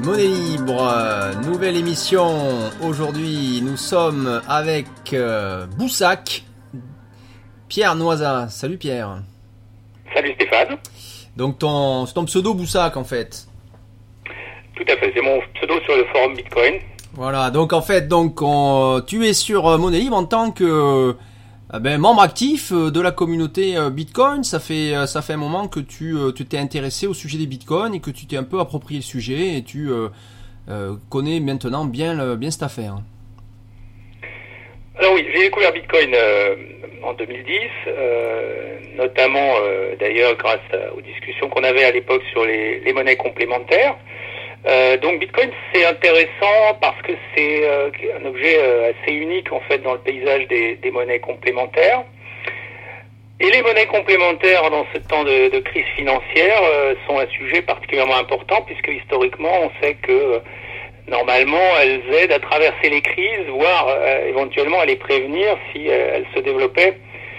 Monnaie Libre, nouvelle émission. Aujourd'hui, nous sommes avec Boussac, Pierre Noisa. Salut Pierre. Salut Stéphane. Donc c'est ton pseudo Boussac en fait. Tout à fait, c'est mon pseudo sur le forum Bitcoin. Voilà, donc en fait, tu es sur Monnaie Libre en tant que membre actif de la communauté Bitcoin. Ça fait un moment que tu t'es intéressé au sujet des Bitcoins et que tu t'es un peu approprié le sujet et tu connais maintenant bien cette affaire. Alors oui, j'ai découvert Bitcoin en 2010, notamment d'ailleurs grâce aux discussions qu'on avait à l'époque sur les monnaies complémentaires. Donc Bitcoin c'est intéressant parce que c'est un objet assez unique en fait dans le paysage des monnaies complémentaires. Et les monnaies complémentaires dans ce temps de crise financière sont un sujet particulièrement important puisque historiquement on sait que normalement elles aident à traverser les crises, voire éventuellement à les prévenir si elles se développaient,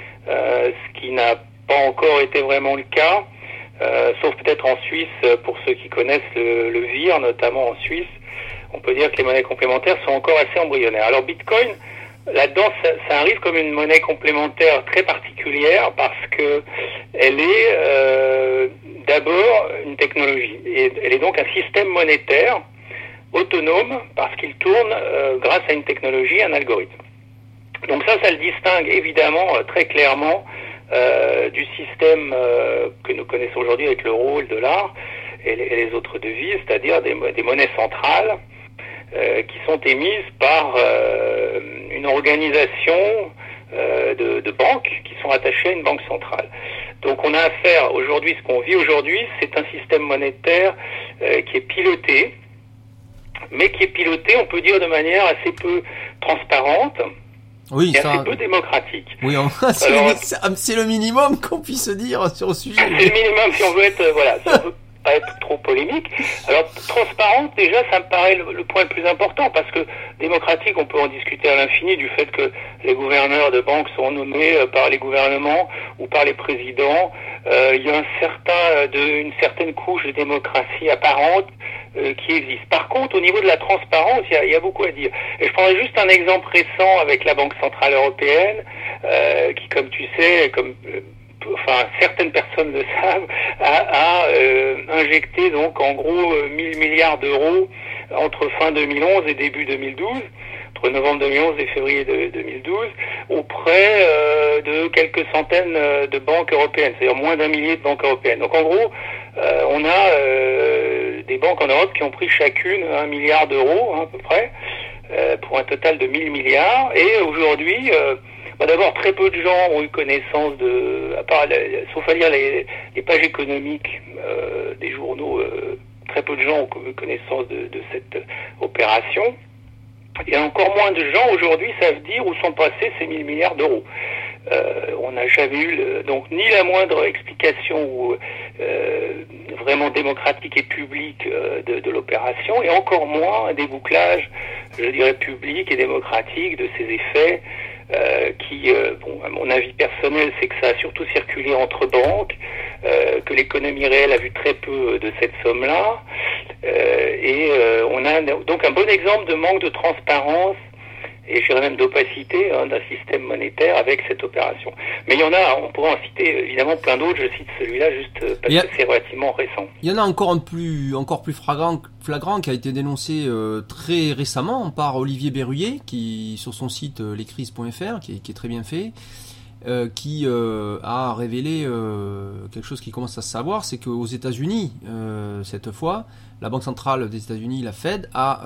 ce qui n'a pas encore été vraiment le cas. Sauf peut-être en Suisse, pour ceux qui connaissent le VIR, notamment en Suisse, on peut dire que les monnaies complémentaires sont encore assez embryonnaires. Alors Bitcoin, là-dedans, ça arrive comme une monnaie complémentaire très particulière parce que elle est d'abord une technologie. Et elle est donc un système monétaire autonome parce qu'il tourne grâce à une technologie, un algorithme. Donc ça le distingue évidemment très clairement du système que nous connaissons aujourd'hui avec l'euro, le dollar et les autres devises, c'est-à-dire des monnaies centrales qui sont émises par une organisation de banques qui sont attachées à une banque centrale. Donc on a affaire aujourd'hui, ce qu'on vit aujourd'hui, c'est un système monétaire qui est piloté, mais qui est piloté, on peut dire, de manière assez peu transparente. Oui, et assez peu démocratique. Oui, c'est le minimum qu'on puisse dire sur le sujet. C'est le minimum si on veut être, si on veut pas être trop polémique. Alors, transparente, déjà, ça me paraît le point le plus important, parce que démocratique, on peut en discuter à l'infini du fait que les gouverneurs de banques sont nommés par les gouvernements ou par les présidents. Il y a une certaine couche de démocratie apparente qui existe. Par contre, au niveau de la transparence, il y a beaucoup à dire. Et je prendrai juste un exemple récent avec la Banque Centrale Européenne, qui, comme tu sais, certaines personnes le savent, a injecté donc en gros 1000 milliards d'euros entre fin 2011 et début 2012, entre novembre 2011 et février 2012, auprès de quelques centaines de banques européennes, c'est-à-dire moins d'1 millier de banques européennes. Donc en gros, on a des banques en Europe qui ont pris chacune 1 milliard d'euros à peu près, pour un total de 1000 milliards. Et aujourd'hui, d'abord très peu de gens ont eu connaissance sauf à lire les pages économiques des journaux, très peu de gens ont eu connaissance de cette opération. Et encore moins de gens aujourd'hui savent dire où sont passés ces 1000 milliards d'euros. On n'a jamais eu donc ni la moindre explication vraiment démocratique et publique de l'opération, et encore moins un débouclage, je dirais, public et démocratique de ces effets qui, à mon avis personnel, c'est que ça a surtout circulé entre banques, que l'économie réelle a vu très peu de cette somme-là, et on a donc un bon exemple de manque de transparence et je dirais même d'opacité d'un système monétaire avec cette opération. Mais il y en a, on pourrait en citer évidemment plein d'autres, je cite celui-là juste parce que c'est relativement récent. Il y en a encore plus flagrant qui a été dénoncé très récemment par Olivier Berruyer, qui sur son site lescrises.fr, qui est très bien fait, qui a révélé quelque chose qui commence à se savoir, c'est qu'aux États-Unis, cette fois, la Banque centrale des États-Unis, la Fed, a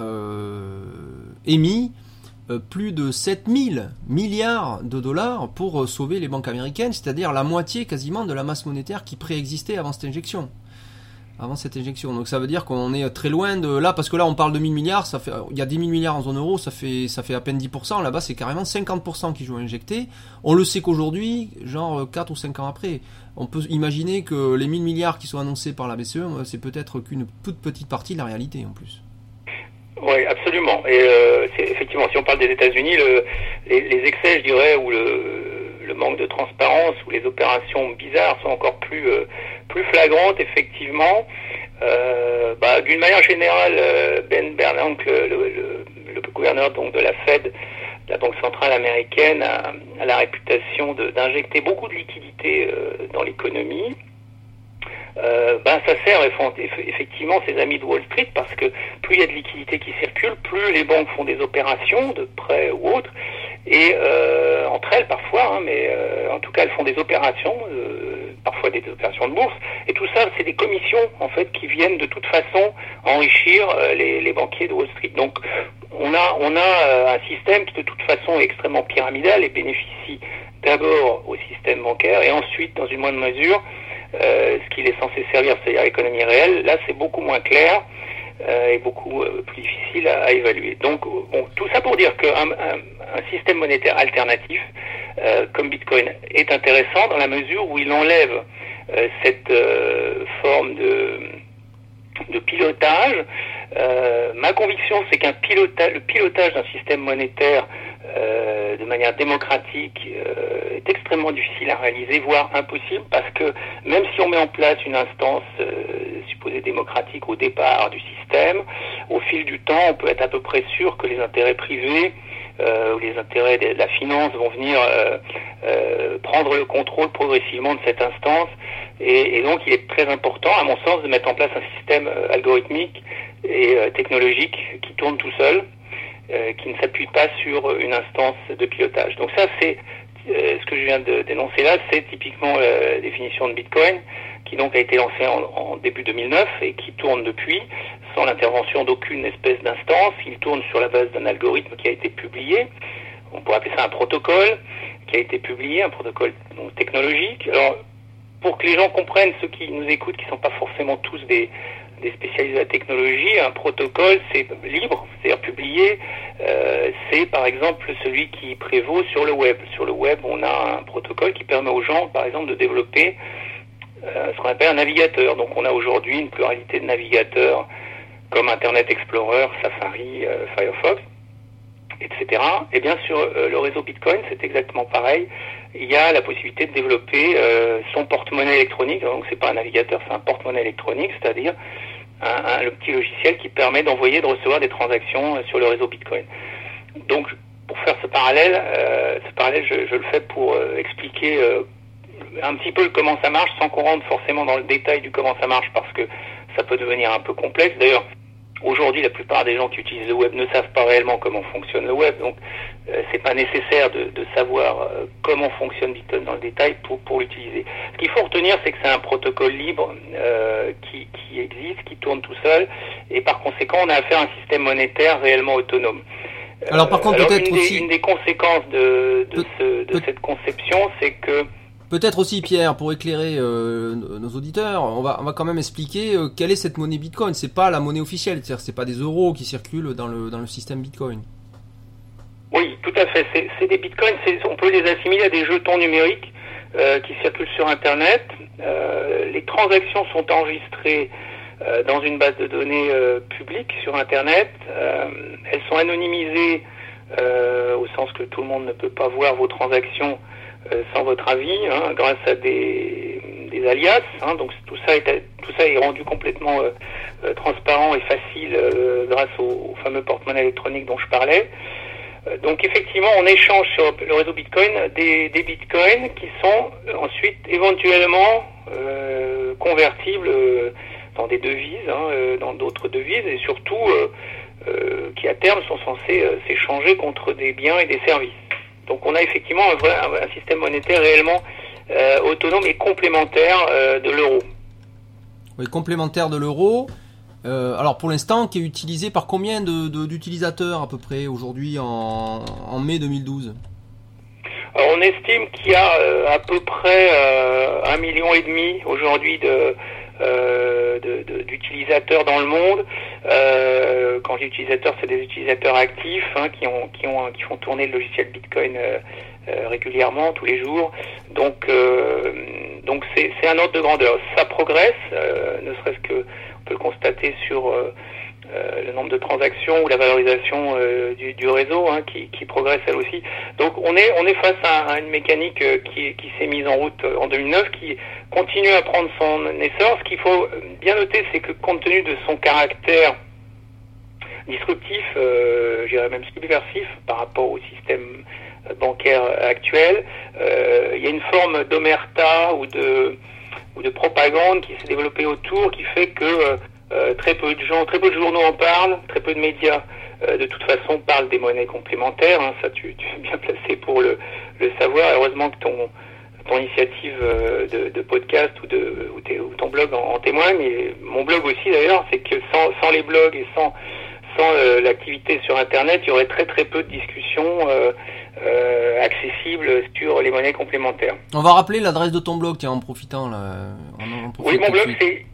émis plus de 7000 milliards de dollars pour sauver les banques américaines, c'est-à-dire la moitié quasiment de la masse monétaire qui préexistait avant cette injection. Donc ça veut dire qu'on est très loin de là, parce que là on parle de 1000 milliards, il y a 10 000 milliards en zone euro, ça fait à peine 10%, là-bas c'est carrément 50% qui ont injecté. On le sait qu'aujourd'hui, genre 4 ou 5 ans après, on peut imaginer que les 1000 milliards qui sont annoncés par la BCE, c'est peut-être qu'une toute petite partie de la réalité en plus. Oui, absolument. Et c'est effectivement, si on parle des États-Unis, les excès, je dirais, ou le manque de transparence ou les opérations bizarres sont encore plus flagrantes, effectivement. D'une manière générale, Ben Bernanke, le gouverneur donc de la Fed, la Banque centrale américaine, a la réputation d'injecter beaucoup de liquidités dans l'économie. Ça sert effectivement ses amis de Wall Street, parce que plus il y a de liquidités qui circulent, plus les banques font des opérations de prêts ou autres, et entre elles parfois, mais en tout cas elles font des opérations, parfois des opérations de bourse, et tout ça c'est des commissions en fait qui viennent de toute façon enrichir les banquiers de Wall Street. Donc on a un système qui de toute façon est extrêmement pyramidal et bénéficie d'abord au système bancaire et ensuite dans une moindre mesure ce qu'il est censé servir, c'est-à-dire l'économie réelle. Là c'est beaucoup moins clair et beaucoup plus difficile à évaluer. Donc tout ça pour dire qu'un système monétaire alternatif comme Bitcoin est intéressant dans la mesure où il enlève cette forme de pilotage. Ma conviction, c'est le pilotage d'un système monétaire de manière démocratique est extrêmement difficile à réaliser, voire impossible, parce que même si on met en place une instance supposée démocratique au départ du système, au fil du temps, on peut être à peu près sûr que les intérêts privés ou les intérêts de la finance vont venir prendre le contrôle progressivement de cette instance, et donc il est très important, à mon sens, de mettre en place un système algorithmique et technologique qui tourne tout seul, qui ne s'appuie pas sur une instance de pilotage. Donc ça, c'est ce que je viens de dénoncer là, c'est typiquement la définition de Bitcoin, qui donc a été lancée en début 2009 et qui tourne depuis, sans l'intervention d'aucune espèce d'instance. Il tourne sur la base d'un algorithme qui a été publié. On pourrait appeler ça un protocole qui a été publié, un protocole donc technologique. Alors, pour que les gens comprennent, ceux qui nous écoutent, qui ne sont pas forcément tous des spécialistes de la technologie, un protocole, c'est libre, c'est-à-dire publié. C'est par exemple celui qui prévaut sur le web. Sur le web, on a un protocole qui permet aux gens, par exemple, de développer ce qu'on appelle un navigateur. Donc on a aujourd'hui une pluralité de navigateurs comme Internet Explorer, Safari, Firefox, etc. Et bien sur le réseau Bitcoin, c'est exactement pareil. Il y a la possibilité de développer son porte-monnaie électronique. Donc c'est pas un navigateur, c'est un porte-monnaie électronique, c'est-à-dire le petit logiciel qui permet d'envoyer et de recevoir des transactions sur le réseau Bitcoin. Donc pour faire ce parallèle, je le fais pour expliquer un petit peu comment ça marche, sans qu'on rentre forcément dans le détail du comment ça marche, parce que ça peut devenir un peu complexe. D'ailleurs, aujourd'hui, la plupart des gens qui utilisent le web ne savent pas réellement comment fonctionne le web, donc c'est pas nécessaire de savoir comment fonctionne Bitcoin dans le détail pour l'utiliser. Ce qu'il faut retenir, c'est que c'est un protocole libre qui existe, qui tourne tout seul, et par conséquent, on a affaire à un système monétaire réellement autonome. Alors par contre, peut-être aussi une des conséquences de cette conception, c'est que peut-être aussi, Pierre, pour éclairer nos auditeurs, on va quand même expliquer quelle est cette monnaie Bitcoin. C'est pas la monnaie officielle, c'est-à-dire c'est pas des euros qui circulent dans le système Bitcoin. Oui, tout à fait. C'est des Bitcoins, on peut les assimiler à des jetons numériques qui circulent sur Internet. Les transactions sont enregistrées dans une base de données publique sur Internet. Elles sont anonymisées au sens que tout le monde ne peut pas voir vos transactions sans votre avis, grâce à des alias. Donc tout ça est rendu complètement transparent et facile grâce au fameux porte-monnaie électronique dont je parlais. Donc effectivement, on échange sur le réseau Bitcoin des bitcoins qui sont ensuite éventuellement convertibles dans des devises, dans d'autres devises, et surtout qui à terme sont censés s'échanger contre des biens et des services. Donc on a effectivement un système monétaire réellement autonome et complémentaire de l'euro. Oui, complémentaire de l'euro. Alors pour l'instant, qui est utilisé par combien d'utilisateurs à peu près aujourd'hui en mai 2012 ? Alors on estime qu'il y a à peu près 1,5 million aujourd'hui d'utilisateurs dans le monde. Quand j'ai utilisateurs, c'est des utilisateurs actifs qui font tourner le logiciel Bitcoin régulièrement tous les jours. Donc c'est un ordre de grandeur. Ça progresse, ne serait-ce que on peut le constater sur le nombre de transactions ou la valorisation du réseau qui progresse elle aussi. Donc on est face à une mécanique qui s'est mise en route en 2009, qui continue à prendre son essor. Ce qu'il faut bien noter, c'est que compte tenu de son caractère disruptif, je dirais même subversif par rapport au système bancaire actuel, il y a une forme d'omerta ou de propagande qui s'est développée autour, qui fait que très peu de journaux en parlent, très peu de médias de toute façon parlent des monnaies complémentaires, ça tu es bien placé pour le savoir. Heureusement que ton initiative de podcast ou ton blog en témoigne, et mon blog aussi d'ailleurs, c'est que sans les blogs et sans l'activité sur Internet, il y aurait très très peu de discussions accessibles sur les monnaies complémentaires. On va rappeler l'adresse de ton blog, tiens, en profitant là. Oui, mon blog c'est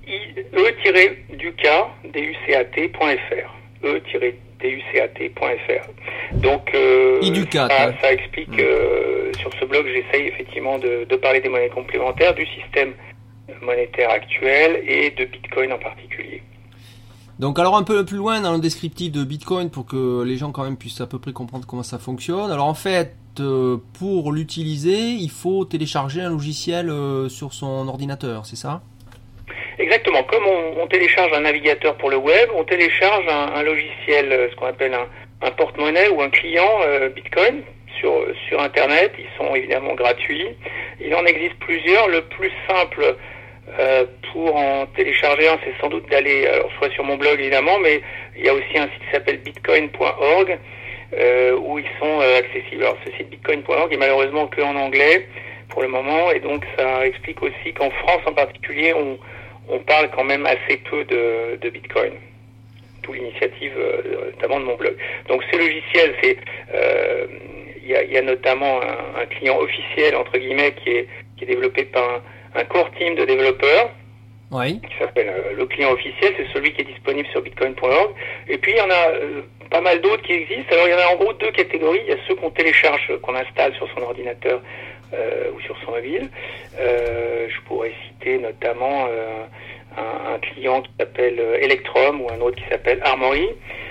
e-ducat.fr. Donc ça explique sur ce blog, j'essaye effectivement de parler des monnaies complémentaires, du système monétaire actuel et de Bitcoin en particulier. Donc alors un peu plus loin dans le descriptif de Bitcoin pour que les gens quand même puissent à peu près comprendre comment ça fonctionne. Alors en fait, pour l'utiliser, il faut télécharger un logiciel sur son ordinateur, c'est ça ? Exactement. Comme on télécharge un navigateur pour le web, on télécharge un logiciel, ce qu'on appelle un porte-monnaie ou un client Bitcoin sur Internet. Ils sont évidemment gratuits. Il en existe plusieurs. Le plus simple pour en télécharger un, c'est sans doute d'aller soit sur mon blog évidemment, mais il y a aussi un site qui s'appelle bitcoin.org où ils sont accessibles. Alors ce site bitcoin.org est malheureusement que en anglais pour le moment, et donc ça explique aussi qu'en France en particulier, on parle quand même assez peu de Bitcoin. D'où l'initiative notamment de mon blog. Donc ce logiciel, il y a notamment un client officiel entre guillemets qui est développé par un core team de développeurs, oui, qui s'appelle le client officiel, c'est celui qui est disponible sur bitcoin.org. Et puis il y en a pas mal d'autres qui existent. Alors il y en a en gros deux catégories. Il y a ceux qu'on télécharge, qu'on installe sur son ordinateur ou sur son mobile. Je pourrais citer notamment un client qui s'appelle Electrum ou un autre qui s'appelle Armory.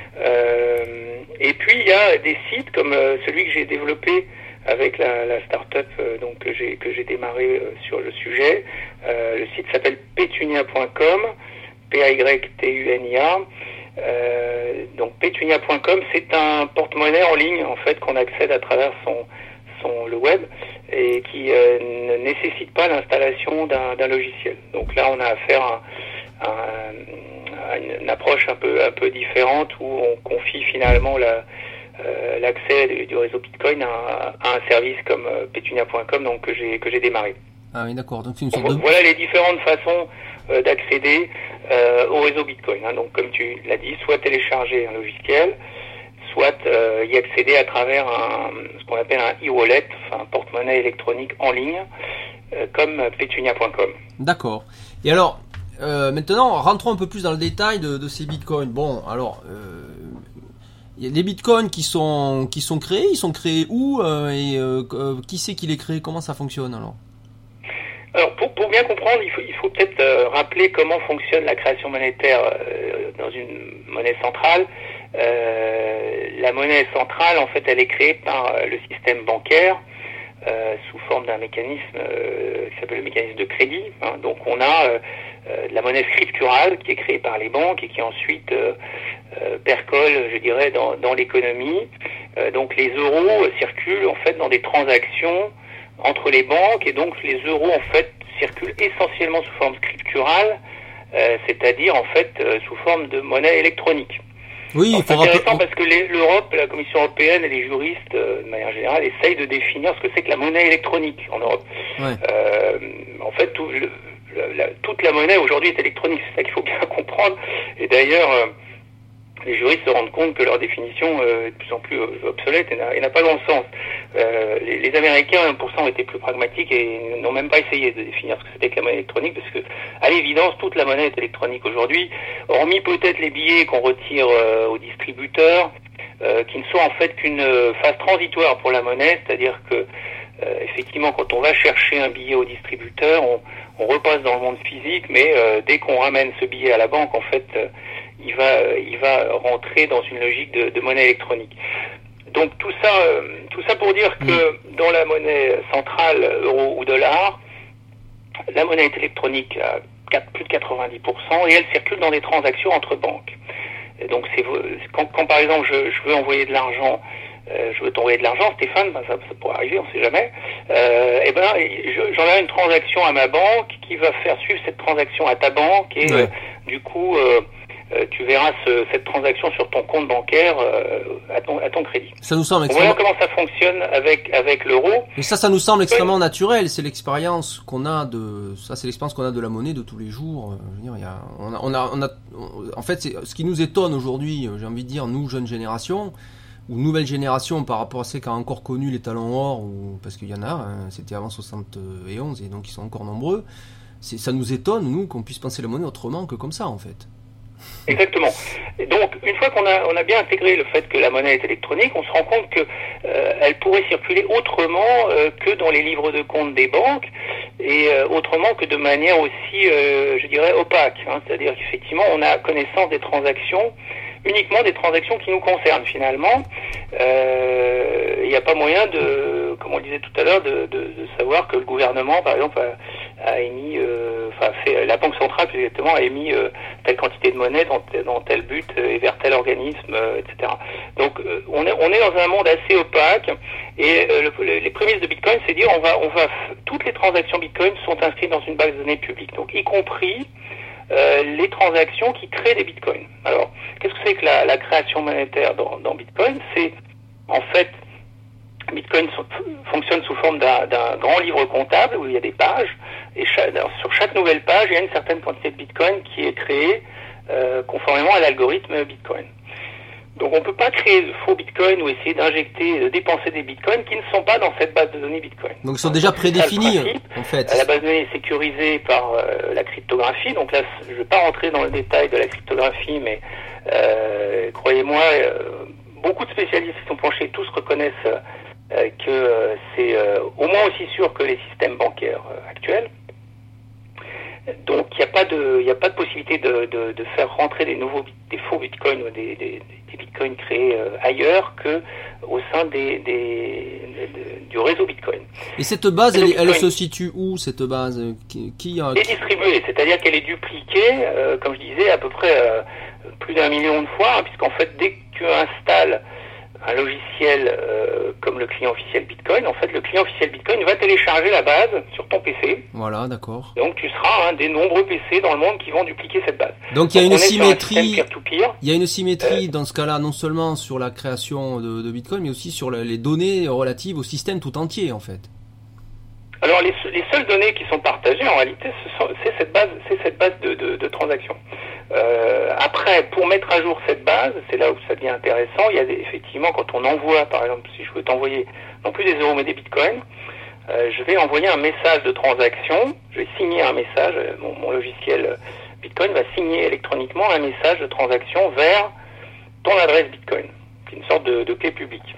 Et puis il y a des sites comme celui que j'ai développé avec la start-up que j'ai démarré sur le sujet. Le site s'appelle petunia.com, P-A-Y-T-U-N-I-A. Donc petunia.com, c'est un porte-monnaie en ligne en fait qu'on accède à travers le web et qui ne nécessite pas l'installation d'un logiciel. Donc là on a affaire à une approche un peu différente où on confie finalement l'accès du réseau Bitcoin à un service comme petunia.com donc que j'ai démarré. Ah oui, d'accord. Donc c'est une sorte de... Voilà les différentes façons d'accéder au réseau Bitcoin. Donc comme tu l'as dit, soit télécharger un logiciel, soit y accéder à travers ce qu'on appelle un e-wallet, enfin un porte-monnaie électronique en ligne, comme petunia.com. D'accord. Et alors, maintenant, rentrons un peu plus dans le détail de ces bitcoins. Bon, alors, il y a des bitcoins qui sont créés. Ils sont créés où qui c'est qui les crée? Comment ça fonctionne alors? Alors, pour bien comprendre, il faut peut-être rappeler comment fonctionne la création monétaire dans une monnaie centrale. La monnaie centrale, en fait, elle est créée par le système bancaire sous forme d'un mécanisme qui s'appelle le mécanisme de crédit. Donc, on a de la monnaie scripturale qui est créée par les banques et qui ensuite percole, je dirais, dans l'économie. Donc, les euros circulent en fait dans des transactions entre les banques, et donc les euros en fait circulent essentiellement sous forme scripturale, c'est-à-dire en fait sous forme de monnaie électronique. Oui, c'est intéressant parce que l'Europe, la Commission européenne et les juristes de manière générale essayent de définir ce que c'est que la monnaie électronique en Europe. Ouais. En fait, toute la monnaie aujourd'hui est électronique, c'est ça qu'il faut bien comprendre. Et d'ailleurs, les juristes se rendent compte que leur définition est de plus en plus obsolète et n'a pas grand sens. Les Américains, pour ça, ont été plus pragmatiques et n'ont même pas essayé de définir ce que c'était que la monnaie électronique, parce que, à l'évidence, toute la monnaie est électronique aujourd'hui, hormis peut-être les billets qu'on retire aux distributeurs, qui ne sont en fait qu'une phase transitoire pour la monnaie, c'est-à-dire que, effectivement, quand on va chercher un billet au distributeur, on repasse dans le monde physique, mais dès qu'on ramène ce billet à la banque, en fait, il va rentrer dans une logique de monnaie électronique. Donc tout ça pour dire que dans la monnaie centrale, euro ou dollar, la monnaie est électronique à plus de 90% et elle circule dans des transactions entre banques. Et donc quand par exemple je veux envoyer de l'argent, je veux t'envoyer de l'argent, Stéphane, ça pourrait arriver, on ne sait jamais. J'enverrai une transaction à ma banque qui va faire suivre cette transaction à ta banque et du coup tu verras cette transaction sur ton compte bancaire à ton crédit. Ça nous semble extrêmement... Voilà comment ça fonctionne avec l'euro. Et ça nous semble extrêmement naturel. C'est l'expérience qu'on a de la monnaie de tous les jours. Je veux dire, en fait, c'est ce qui nous étonne aujourd'hui. J'ai envie de dire, nous jeunes générations ou nouvelle génération par rapport à ceux qui ont encore connu les talons or, parce qu'il y en a. C'était avant 71 et donc ils sont encore nombreux. Ça nous étonne nous qu'on puisse penser la monnaie autrement que comme ça en fait. Exactement. Et donc, une fois qu'on a bien intégré le fait que la monnaie est électronique, on se rend compte que elle pourrait circuler autrement que dans les livres de compte des banques et autrement que de manière aussi, je dirais, opaque. C'est-à-dire qu'effectivement, on a connaissance des transactions, uniquement des transactions qui nous concernent finalement. Il n'y a pas moyen comme on le disait tout à l'heure, de savoir que le gouvernement, par exemple, a émis, la Banque centrale plus exactement a émis telle quantité de monnaie dans tel but et vers tel organisme, etc. Donc on est dans un monde assez opaque et les prémices de Bitcoin, c'est dire toutes les transactions Bitcoin sont inscrites dans une base de données publique, donc y compris les transactions qui créent des bitcoins. Alors, qu'est-ce que c'est que la création monétaire dans Bitcoin? C'est, en fait, Bitcoin fonctionne sous forme d'un grand livre comptable où il y a des pages, et sur chaque nouvelle page, il y a une certaine quantité de Bitcoin qui est créée conformément à l'algorithme Bitcoin. Donc on ne peut pas créer de faux bitcoins ou essayer de dépenser des bitcoins qui ne sont pas dans cette base de données bitcoin. Donc ils sont déjà prédéfinis en fait. La base de données est sécurisée par la cryptographie. Donc là, je ne vais pas rentrer dans le détail de la cryptographie, mais croyez-moi, beaucoup de spécialistes qui sont penchés, tous reconnaissent que c'est au moins aussi sûr que les systèmes bancaires actuels. Donc il n'y a pas de possibilité de faire rentrer des faux bitcoins ou des bitcoins créés ailleurs que au sein du réseau bitcoin. Et cette base, elle se situe où, cette base qui est distribuée, c'est-à-dire qu'elle est dupliquée, comme je disais, à peu près plus d'1 million de fois, puisqu'en fait dès que tu installes un logiciel comme le client officiel Bitcoin, en fait, le client officiel Bitcoin va télécharger la base sur ton PC. Voilà, d'accord. Donc, tu seras un des nombreux PC dans le monde qui vont dupliquer cette base. Donc, il y a une symétrie. Il y a une symétrie dans ce cas-là, non seulement sur la création de Bitcoin, mais aussi sur les données relatives au système tout entier, en fait. Alors, les seules données qui sont partagées, en réalité, c'est cette base de transactions. Après, pour mettre à jour cette base, c'est là où ça devient intéressant. Il y a effectivement, quand on envoie, par exemple, si je veux t'envoyer non plus des euros mais des bitcoins, je vais envoyer un message de transaction. Je vais signer un message. Mon logiciel Bitcoin va signer électroniquement un message de transaction vers ton adresse Bitcoin, qui est une sorte de clé publique.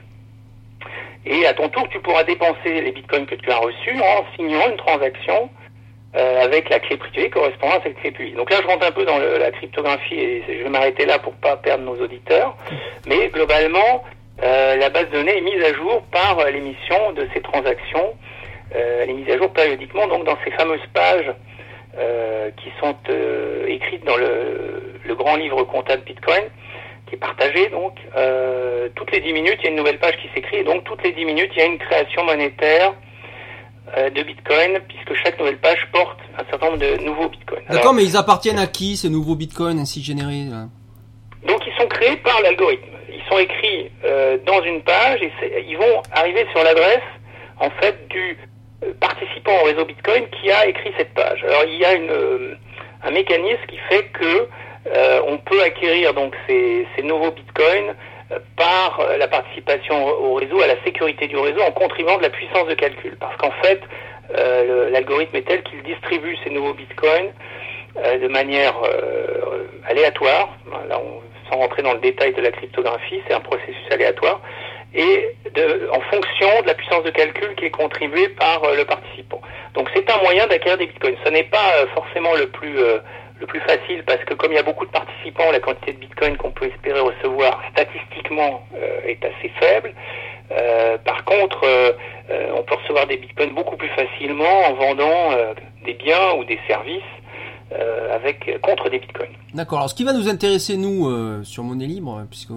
Et à ton tour, tu pourras dépenser les bitcoins que tu as reçus en signant une transaction avec la clé privée correspondant à cette clé publique. Donc là, je rentre un peu dans la cryptographie et je vais m'arrêter là pour pas perdre nos auditeurs. Mais globalement, la base de données est mise à jour par l'émission de ces transactions. Elle est mise à jour périodiquement, donc dans ces fameuses pages qui sont écrites dans le grand livre comptable Bitcoin, qui est partagé. Donc, toutes les 10 minutes, il y a une nouvelle page qui s'écrit, et donc toutes les 10 minutes, il y a une création monétaire de Bitcoin, puisque chaque nouvelle page porte un certain nombre de nouveaux Bitcoins. D'accord, mais ils appartiennent à qui, ces nouveaux Bitcoins ainsi générés là? Donc, ils sont créés par l'algorithme. Ils sont écrits dans une page, et ils vont arriver sur l'adresse, en fait, du participant au réseau Bitcoin qui a écrit cette page. Alors, il y a un mécanisme qui fait que on peut acquérir donc ces nouveaux bitcoins par la participation au réseau, à la sécurité du réseau, en contribuant de la puissance de calcul. Parce qu'en fait, l'algorithme est tel qu'il distribue ces nouveaux bitcoins de manière aléatoire. Là, sans rentrer dans le détail de la cryptographie, c'est un processus aléatoire, et en fonction de la puissance de calcul qui est contribuée par le participant. Donc c'est un moyen d'acquérir des bitcoins. Ce n'est pas forcément le le plus facile parce que comme il y a beaucoup de participants, la quantité de bitcoin qu'on peut espérer recevoir statistiquement est assez faible. Par contre, on peut recevoir des bitcoins beaucoup plus facilement en vendant des biens ou des services contre des bitcoins. D'accord. Alors, ce qui va nous intéresser, nous, sur Monnaie Libre, puisque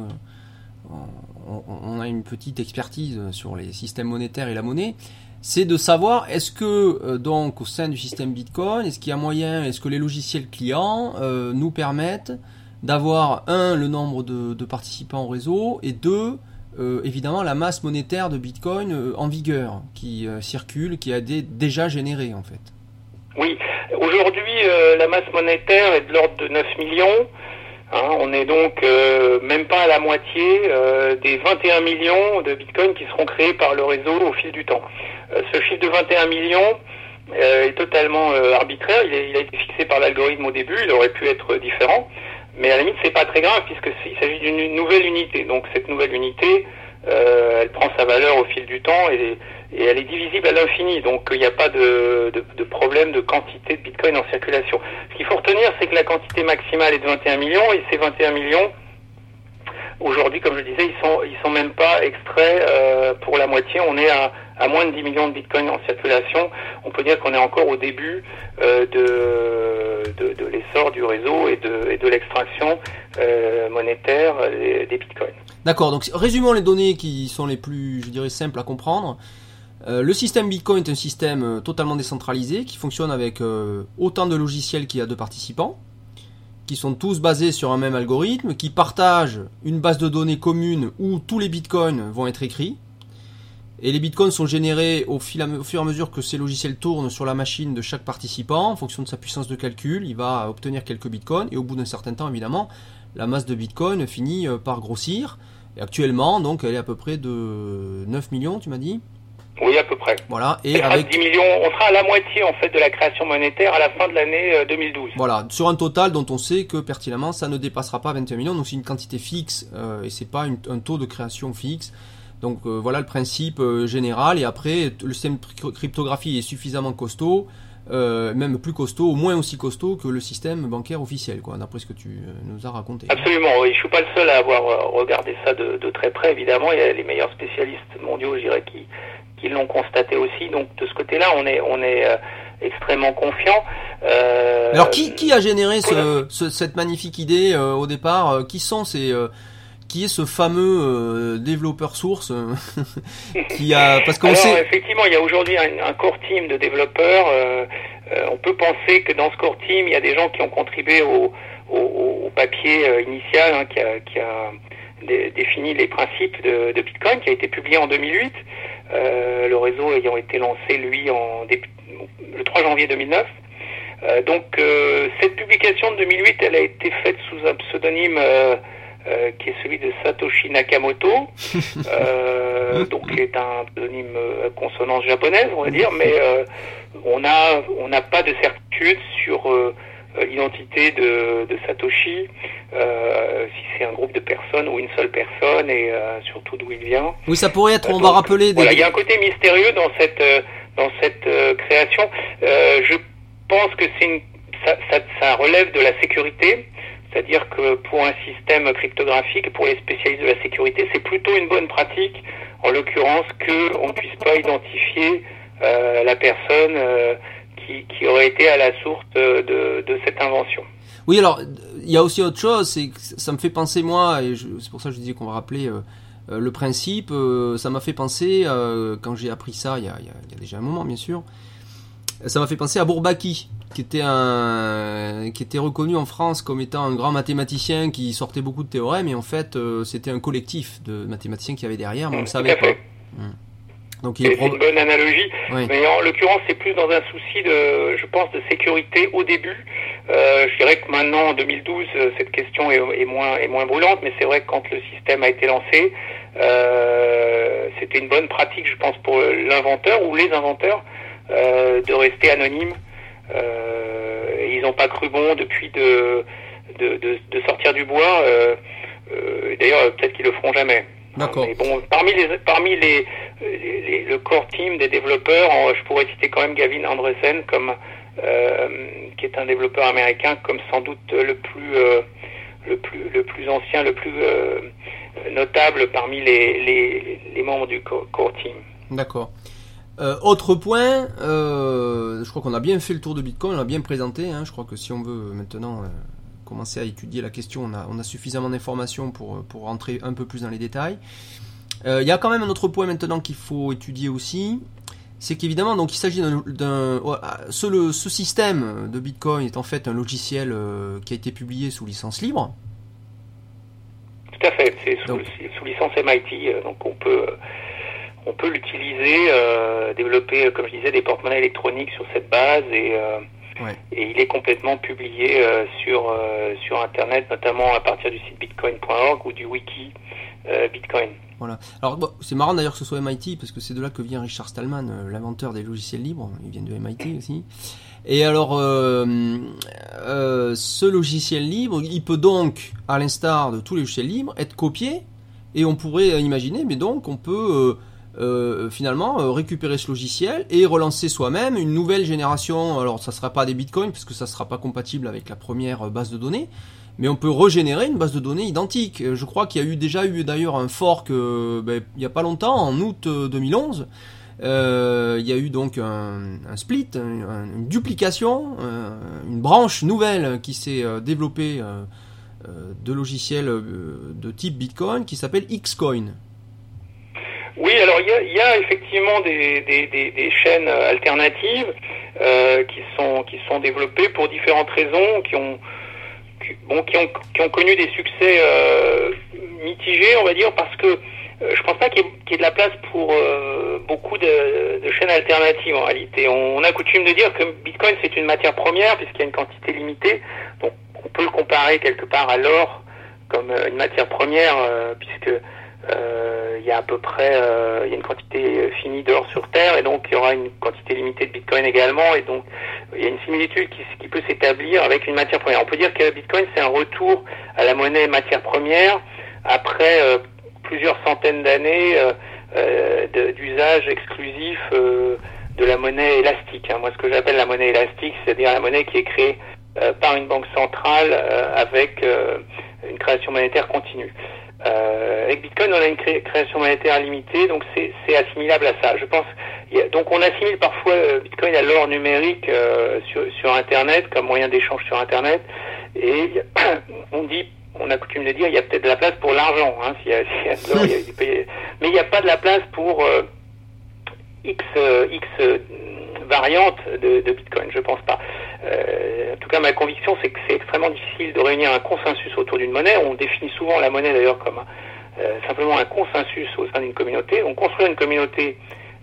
on a une petite expertise sur les systèmes monétaires et la monnaie, c'est de savoir est-ce que, donc, au sein du système Bitcoin, est-ce qu'il y a moyen, est-ce que les logiciels clients nous permettent d'avoir, le nombre de participants au réseau, et deux, évidemment, la masse monétaire de Bitcoin en vigueur, qui circule, qui a déjà généré, en fait. Oui, aujourd'hui, la masse monétaire est de l'ordre de 9 millions. On est donc même pas à la moitié des 21 millions de bitcoins qui seront créés par le réseau au fil du temps. Ce chiffre de 21 millions est totalement arbitraire. Il a été fixé par l'algorithme au début. Il aurait pu être différent. Mais à la limite, c'est pas très grave puisqu'il s'agit d'une nouvelle unité. Donc cette nouvelle unité, elle prend sa valeur au fil du temps et elle est divisible à l'infini. Donc il n'y a pas de problème de quantité de bitcoin en circulation. Ce qu'il faut retenir, c'est que la quantité maximale est de 21 millions et ces 21 millions, aujourd'hui, comme je disais, ils sont même pas extraits pour la moitié. On est à moins de 10 millions de bitcoins en circulation. On peut dire qu'on est encore au début de l'essor du réseau et de l'extraction monétaire des bitcoins. D'accord, donc résumons les données qui sont les plus, je dirais, simples à comprendre. Le système Bitcoin est un système totalement décentralisé qui fonctionne avec autant de logiciels qu'il y a de participants, qui sont tous basés sur un même algorithme, qui partagent une base de données commune où tous les bitcoins vont être écrits. Et les bitcoins sont générés au fur et à mesure que ces logiciels tournent sur la machine de chaque participant. En fonction de sa puissance de calcul, il va obtenir quelques bitcoins. Et au bout d'un certain temps, évidemment, la masse de bitcoins finit par grossir. Et actuellement, donc, elle est à peu près de 9 millions, tu m'as dit ? Oui, à peu près. Voilà. Et avec 10 millions, on sera à la moitié en fait de la création monétaire à la fin de l'année 2012. Voilà, sur un total dont on sait que pertinemment ça ne dépassera pas 21 millions, donc c'est une quantité fixe et c'est pas un taux de création fixe. Donc voilà le principe général. Et après, le système de cryptographie est suffisamment costaud, même plus costaud, au moins aussi costaud que le système bancaire officiel, quoi, d'après ce que tu nous as raconté. Absolument, oui. Je suis pas le seul à avoir regardé ça de très près, évidemment. Il y a les meilleurs spécialistes mondiaux, je dirais, qui l'ont constaté aussi. Donc de ce côté-là, on est extrêmement confiant. Alors qui a généré cette magnifique idée au départ? Qui est ce fameux développeur source qui a parce qu'on sait effectivement il y a aujourd'hui un core team de développeurs. On peut penser que dans ce core team il y a des gens qui ont contribué au papier initial qui a défini les principes de Bitcoin, qui a été publié en 2008. Le réseau ayant été lancé lui le 3 janvier 2009. Donc cette publication de 2008, elle a été faite sous un pseudonyme qui est celui de Satoshi Nakamoto, donc qui est un pseudonyme à consonance japonaise, on va dire, mais on n'a pas de certitude sur l'identité de Satoshi, si c'est un groupe de personnes ou une seule personne, et surtout d'où il vient. Oui, ça pourrait être, on va rappeler... Voilà, il y a un côté mystérieux dans cette création. Je pense que ça relève de la sécurité. C'est-à-dire que pour un système cryptographique, pour les spécialistes de la sécurité, c'est plutôt une bonne pratique, en l'occurrence, qu'on ne puisse pas identifier la personne qui aurait été à la source de cette invention. Oui, alors, il y a aussi autre chose, c'est que ça me fait penser, moi, et c'est pour ça que je disais qu'on va rappeler le principe, ça m'a fait penser, quand j'ai appris ça, il y a déjà un moment, bien sûr, ça m'a fait penser à Bourbaki, qui était reconnu en France comme étant un grand mathématicien qui sortait beaucoup de théorèmes, et en fait c'était un collectif de mathématiciens qui avait derrière, mais on ne savait pas. Donc c'est une bonne analogie, oui. Mais en l'occurrence c'est plus dans un souci je pense, de sécurité au début. Je dirais que maintenant, en 2012, cette question est moins brûlante, mais c'est vrai que quand le système a été lancé, c'était une bonne pratique, je pense, pour l'inventeur ou les inventeurs, de rester anonyme. Ils n'ont pas cru bon depuis de sortir du bois. D'ailleurs, peut-être qu'ils le feront jamais. D'accord. Mais bon, parmi le core team des développeurs, je pourrais citer quand même Gavin Andresen comme qui est un développeur américain, comme sans doute le plus ancien, le plus notable parmi les membres du core team. D'accord. Autre point, je crois qu'on a bien fait le tour de Bitcoin, on l'a bien présenté. Je crois que si on veut maintenant commencer à étudier la question, on a suffisamment d'informations pour rentrer un peu plus dans les détails. Il y a quand même un autre point maintenant qu'il faut étudier aussi, c'est qu'évidemment, donc il s'agit ce système de Bitcoin est en fait un logiciel qui a été publié sous licence libre. Tout à fait, c'est sous licence MIT, donc on peut l'utiliser, développer, comme je disais, des porte-monnaies électroniques sur cette base et il est complètement publié sur Internet, notamment à partir du site bitcoin.org ou du wiki Bitcoin. Voilà. Alors c'est marrant d'ailleurs que ce soit MIT parce que c'est de là que vient Richard Stallman, l'inventeur des logiciels libres. Il vient de MIT aussi. Et alors ce logiciel libre, il peut donc, à l'instar de tous les logiciels libres, être copié et on pourrait imaginer, mais donc on peut finalement récupérer ce logiciel et relancer soi-même une nouvelle génération. Alors ça sera pas des bitcoins parce que ça sera pas compatible avec la première base de données, mais on peut régénérer une base de données identique. Je crois qu'il y a déjà eu d'ailleurs un fork il y a pas longtemps, en août 2011. Il y a eu donc un split, une duplication, une branche nouvelle qui s'est développée de logiciels de type Bitcoin qui s'appelle Xcoin. Oui, alors il y a effectivement des chaînes alternatives qui sont développées pour différentes raisons, qui ont connu des succès mitigés, on va dire, parce que je pense pas qu'il y ait de la place pour beaucoup de chaînes alternatives en réalité. On a coutume de dire que Bitcoin c'est une matière première puisqu'il y a une quantité limitée, donc on peut le comparer quelque part à l'or comme une matière première puisque il y a à peu près il y a une quantité finie d'or sur Terre et donc il y aura une quantité limitée de Bitcoin également et donc il y a une similitude qui peut s'établir avec une matière première. On peut dire que Bitcoin c'est un retour à la monnaie matière première après plusieurs centaines d'années d'usage exclusif de la monnaie élastique. Moi, ce que j'appelle la monnaie élastique, c'est-à-dire la monnaie qui est créée par une banque centrale avec une création monétaire continue. Avec Bitcoin, on a une création monétaire limitée, donc c'est assimilable à ça. Je pense. Donc, on assimile parfois Bitcoin à l'or numérique sur Internet comme moyen d'échange sur Internet, et on a coutume de dire il y a peut-être de la place pour l'argent, s'il y a de l'or, mais il n'y a pas de la place pour X variantes de Bitcoin, je pense pas. En tout cas, ma conviction, c'est que c'est extrêmement difficile de réunir un consensus autour d'une monnaie. On définit souvent la monnaie d'ailleurs comme simplement un consensus au sein d'une communauté. On construit une communauté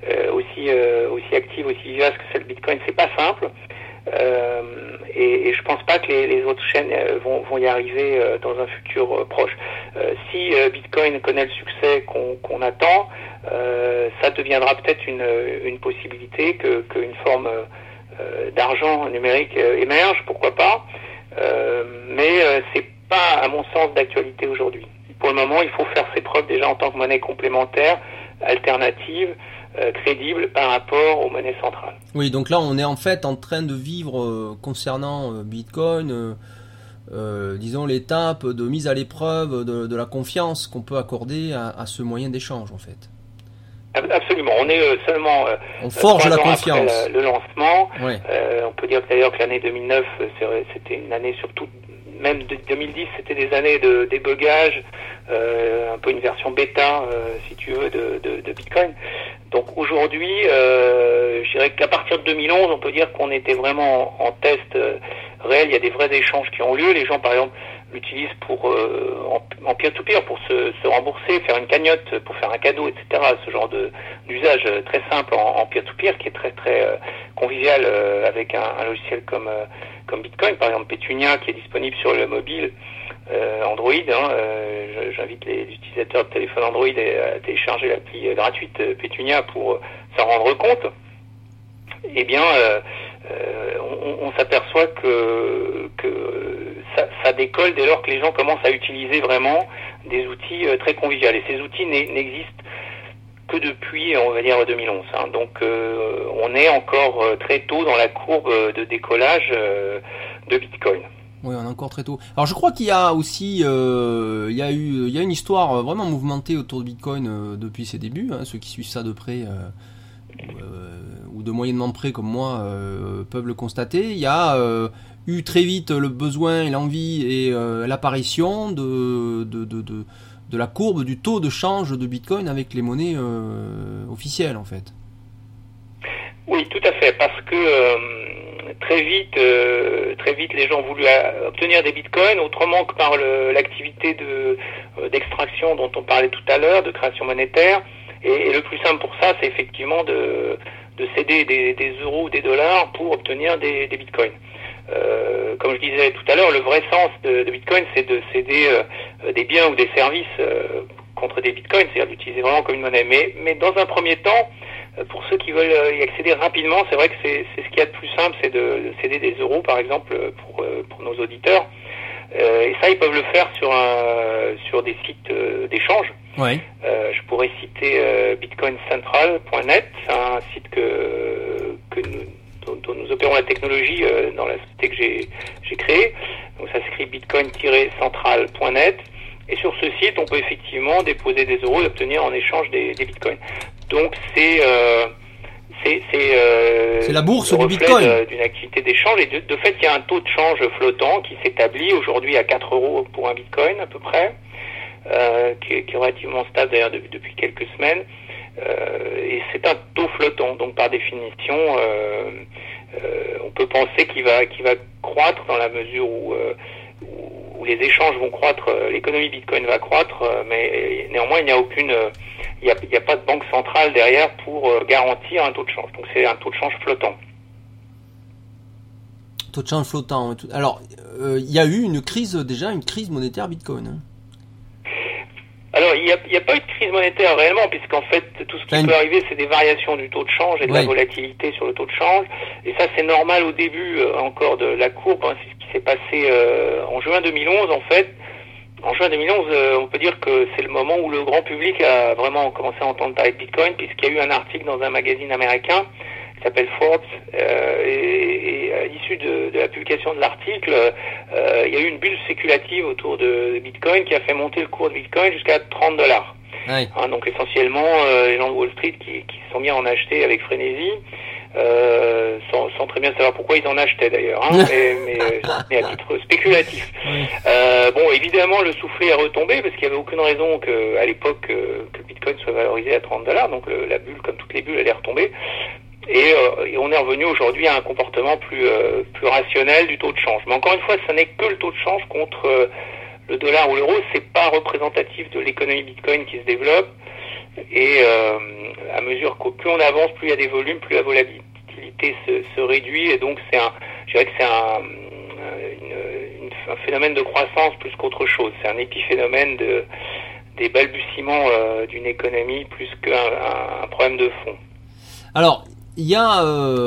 aussi active, aussi vivace que celle de Bitcoin, c'est pas simple. Et je pense pas que les autres chaînes vont y arriver dans un futur proche. Si Bitcoin connaît le succès qu'on attend, ça deviendra peut-être une possibilité qu'une forme d'argent numérique émerge, pourquoi pas, mais c'est pas à mon sens d'actualité aujourd'hui. Pour le moment, il faut faire ses preuves déjà en tant que monnaie complémentaire, alternative, crédible par rapport aux monnaies centrales. Oui, donc là on est en fait en train de vivre concernant Bitcoin, disons l'étape de mise à l'épreuve de la confiance qu'on peut accorder à ce moyen d'échange en fait. Absolument, on est seulement on forge la confiance. Après le lancement. Ouais. On peut dire d'ailleurs que l'année 2009 c'était une année surtout, même 2010 c'était des années de débugage, un peu une version bêta si tu veux de Bitcoin. Donc aujourd'hui, je dirais qu'à partir de 2011, on peut dire qu'on était vraiment en test réel. Il y a des vrais échanges qui ont lieu. Les gens, par exemple, l'utilisent pour en peer-to-peer pour se rembourser, faire une cagnotte, pour faire un cadeau, etc. Ce genre d'usage très simple en peer-to-peer qui est très très convivial avec un logiciel comme Bitcoin, par exemple Petunia qui est disponible sur le mobile Android. J'invite les utilisateurs de téléphone Android à télécharger l'appli gratuite Petunia pour s'en rendre compte. Eh bien, on s'aperçoit que ça décolle dès lors que les gens commencent à utiliser vraiment des outils très conviviaux. Et ces outils n'existent que depuis, on va dire, 2011. Hein. Donc, on est encore très tôt dans la courbe de décollage de Bitcoin. Oui, on est encore très tôt. Alors, je crois qu'il y a aussi, il y a une histoire vraiment mouvementée autour de Bitcoin depuis ses débuts. Hein. Ceux qui suivent ça de près ou de moyennement près, comme moi, peuvent le constater. Il y a eu très vite le besoin et l'envie et l'apparition de la courbe du taux de change de Bitcoin avec les monnaies officielles, en fait. Oui, tout à fait, parce que très vite, les gens ont voulu obtenir des Bitcoins autrement que par l'activité d'extraction dont on parlait tout à l'heure, de création monétaire. Et le plus simple pour ça, c'est effectivement de céder des euros ou des dollars pour obtenir des Bitcoins. Comme je disais tout à l'heure, le vrai sens de Bitcoin, c'est de céder des biens ou des services contre des Bitcoins, c'est-à-dire d'utiliser vraiment comme une monnaie. Mais dans un premier temps, pour ceux qui veulent y accéder rapidement, c'est vrai que c'est ce qu'il y a de plus simple, c'est de céder des euros, par exemple, pour nos auditeurs. Et ça, ils peuvent le faire sur des sites d'échange. Ouais. Je pourrais citer bitcoincentral.net, c'est un site dont nous opérons la technologie dans la société que j'ai créée. Donc ça s'écrit bitcoin-central.net. Et sur ce site, on peut effectivement déposer des euros et obtenir en échange des bitcoins. Donc c'est la bourse du Bitcoin. D'une activité d'échange. Et de fait, il y a un taux de change flottant qui s'établit aujourd'hui à 4 euros pour un Bitcoin à peu près, qui est relativement stable d'ailleurs depuis quelques semaines. Et c'est un taux flottant, donc par définition, on peut penser qu'il va croître dans la mesure où les échanges vont croître, l'économie Bitcoin va croître, mais néanmoins il n'y a pas de banque centrale derrière pour garantir un taux de change. Donc c'est un taux de change flottant. Taux de change flottant. Alors il y a eu une crise monétaire Bitcoin. Hein. Alors, il n'y a pas eu de crise monétaire réellement, puisqu'en fait, tout ce qui peut arriver, c'est des variations du taux de change et de la volatilité sur le taux de change. Et ça, c'est normal au début encore de la courbe. Hein. C'est ce qui s'est passé en juin 2011, en fait. En juin 2011, on peut dire que c'est le moment où le grand public a vraiment commencé à entendre parler de Bitcoin, puisqu'il y a eu un article dans un magazine américain qui s'appelle Forbes, et à l'issue de la publication de l'article, il y a eu une bulle spéculative autour de Bitcoin qui a fait monter le cours de Bitcoin jusqu'à $30. Oui. Hein, donc essentiellement, les gens de Wall Street qui se sont mis à en acheter avec frénésie, sans très bien savoir pourquoi ils en achetaient d'ailleurs, hein, mais à titre spéculatif. Oui. Bon, évidemment, le soufflet est retombé parce qu'il n'y avait aucune raison à l'époque que Bitcoin soit valorisé à $30. Donc la bulle, comme toutes les bulles, elle est retombée. Et on est revenu aujourd'hui à un comportement plus rationnel du taux de change. Mais encore une fois, ce n'est que le taux de change contre le dollar ou l'euro. C'est pas représentatif de l'économie Bitcoin qui se développe. Et à mesure que plus on avance, plus il y a des volumes, plus la volatilité se réduit. Et donc je dirais que c'est un phénomène de croissance plus qu'autre chose. C'est un épiphénomène des balbutiements d'une économie plus qu'un problème de fond. Alors, il y a,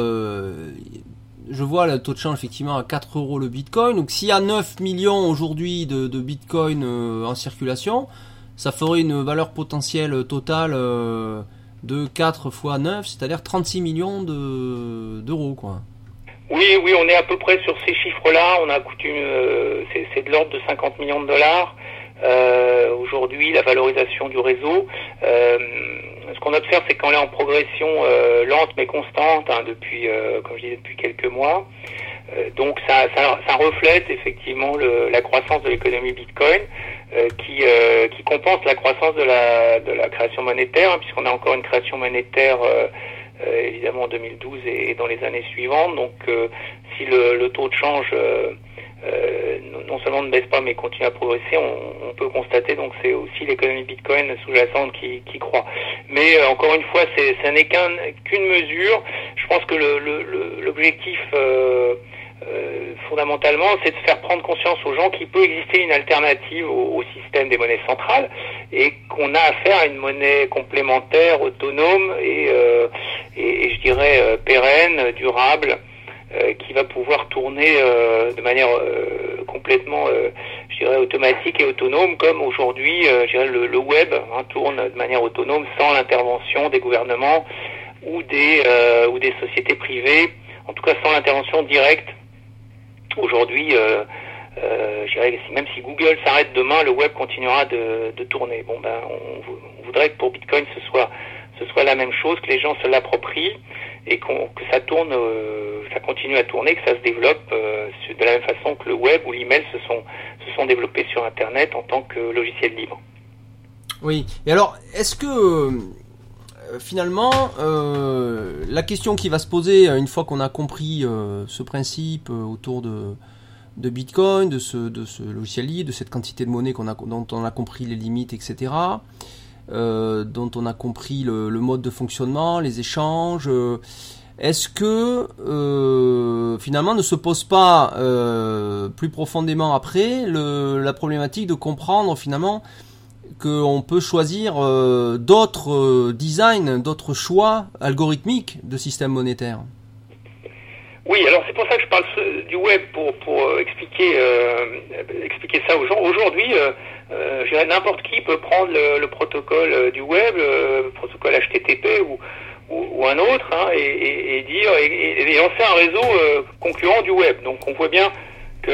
je vois le taux de change effectivement à 4 euros le Bitcoin. Donc s'il y a 9 millions aujourd'hui de Bitcoin en circulation, ça ferait une valeur potentielle totale de 4 fois 9, c'est-à-dire 36 millions d'euros, quoi. Oui, on est à peu près sur ces chiffres-là. On a coutume, c'est de l'ordre de 50 millions de dollars. Aujourd'hui, la valorisation du réseau. Ce qu'on observe, c'est qu'on est en progression lente mais constante, hein, depuis, comme je disais, depuis quelques mois. Donc ça reflète effectivement la croissance de l'économie Bitcoin, qui compense la croissance de la création monétaire, hein, puisqu'on a encore une création monétaire évidemment en 2012 et dans les années suivantes. Donc si le taux de change non seulement ne baisse pas mais continue à progresser, on peut constater donc c'est aussi l'économie Bitcoin sous-jacente qui croît. Mais encore une fois, ça n'est qu'une mesure. Je pense que l'objectif fondamentalement, c'est de faire prendre conscience aux gens qu'il peut exister une alternative au système des monnaies centrales et qu'on a affaire à une monnaie complémentaire, autonome et je dirais pérenne, durable, qui va pouvoir tourner de manière complètement, je dirais, automatique et autonome, comme aujourd'hui, je dirais, le web tourne de manière autonome sans l'intervention des gouvernements ou des sociétés privées, en tout cas sans l'intervention directe. Aujourd'hui, je dirais que même si Google s'arrête demain, le web continuera de tourner. Bon, on voudrait que pour Bitcoin ce soit la même chose, que les gens se l'approprient et que ça tourne, ça continue à tourner, que ça se développe de la même façon que le web ou l'email se sont développés sur Internet en tant que logiciel libre. Oui. Et alors, est-ce que finalement, la question qui va se poser une fois qu'on a compris ce principe autour de Bitcoin, de ce logiciel libre, de cette quantité de monnaie dont on a compris les limites, etc., dont on a compris le mode de fonctionnement, les échanges, est-ce que finalement ne se pose pas plus profondément après la problématique de comprendre finalement qu'on peut choisir d'autres designs, d'autres choix algorithmiques de système monétaire? Oui, alors c'est pour ça que je parle du web pour expliquer ça aux gens. Aujourd'hui, je dirais n'importe qui peut prendre le protocole du web, le protocole HTTP ou un autre, et dire et lancer un réseau concurrent du web. Donc on voit bien que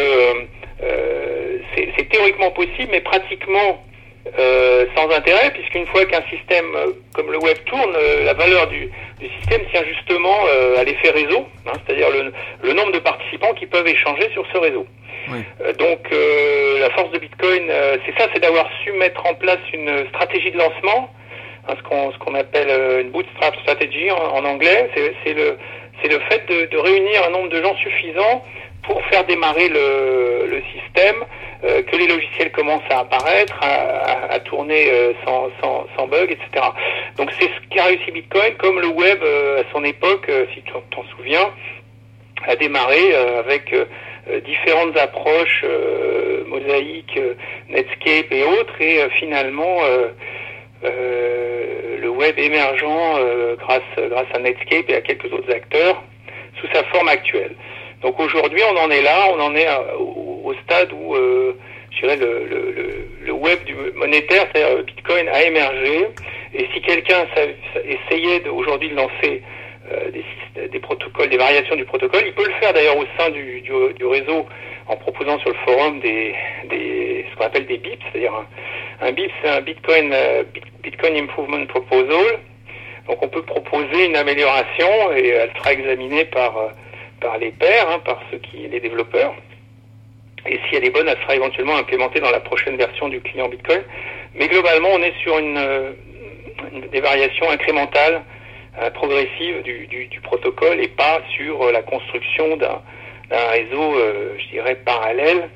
c'est théoriquement possible, mais pratiquement sans intérêt, puisqu'une fois qu'un système comme le web tourne, la valeur du système tient justement à l'effet réseau, c'est-à-dire le nombre de participants qui peuvent échanger sur ce réseau. Oui. Donc la force de Bitcoin, c'est d'avoir su mettre en place une stratégie de lancement, ce qu'on appelle une bootstrap strategy en anglais. C'est le fait de réunir un nombre de gens suffisant pour faire démarrer le système, que les logiciels commencent à apparaître, à tourner sans bug, etc. Donc c'est ce qui a réussi Bitcoin, comme le web à son époque, si tu t'en souviens, a démarré avec différentes approches, Mosaic, Netscape et autres, et finalement le web émergent grâce à Netscape et à quelques autres acteurs sous sa forme actuelle. Donc aujourd'hui, on en est là, on en est au stade où je dirais le web monétaire, c'est-à-dire Bitcoin, a émergé. Et si quelqu'un essayait aujourd'hui de lancer des protocoles, des variations du protocole, il peut le faire d'ailleurs au sein du réseau en proposant sur le forum ce qu'on appelle des BIPs, c'est-à-dire un BIP, c'est un Bitcoin Improvement Proposal. Donc on peut proposer une amélioration et elle sera examinée par les pairs, par les développeurs. Et si elle est bonne, elle sera éventuellement implémentée dans la prochaine version du client Bitcoin. Mais globalement, on est sur des variations incrémentales, progressives du protocole et pas sur la construction d'un réseau, je dirais, parallèle.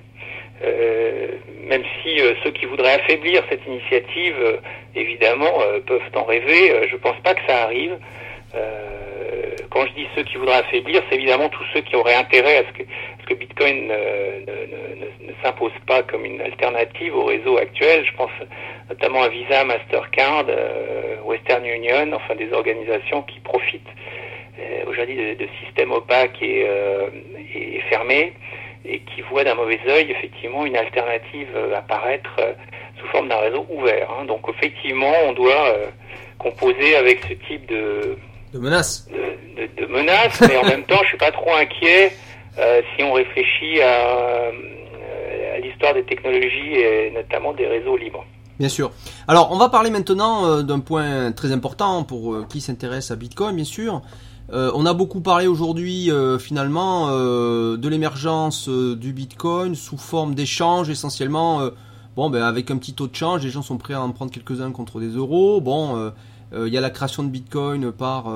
Même si ceux qui voudraient affaiblir cette initiative, évidemment, peuvent en rêver, je pense pas que ça arrive. Quand je dis ceux qui voudraient affaiblir, c'est évidemment tous ceux qui auraient intérêt à ce que Bitcoin ne s'impose pas comme une alternative au réseau actuel. Je pense notamment à Visa, Mastercard, Western Union, enfin des organisations qui profitent aujourd'hui de systèmes opaques et fermés et qui voient d'un mauvais œil effectivement une alternative apparaître sous forme d'un réseau ouvert. Donc effectivement, on doit composer avec ce type de menaces. De menaces, mais en même temps, je suis pas trop inquiet si on réfléchit à l'histoire des technologies et notamment des réseaux libres. Bien sûr. Alors, on va parler maintenant d'un point très important pour qui s'intéresse à Bitcoin, bien sûr. On a beaucoup parlé aujourd'hui, finalement, de l'émergence du Bitcoin sous forme d'échange, essentiellement. Avec un petit taux de change, les gens sont prêts à en prendre quelques-uns contre des euros. Il y a la création de Bitcoin par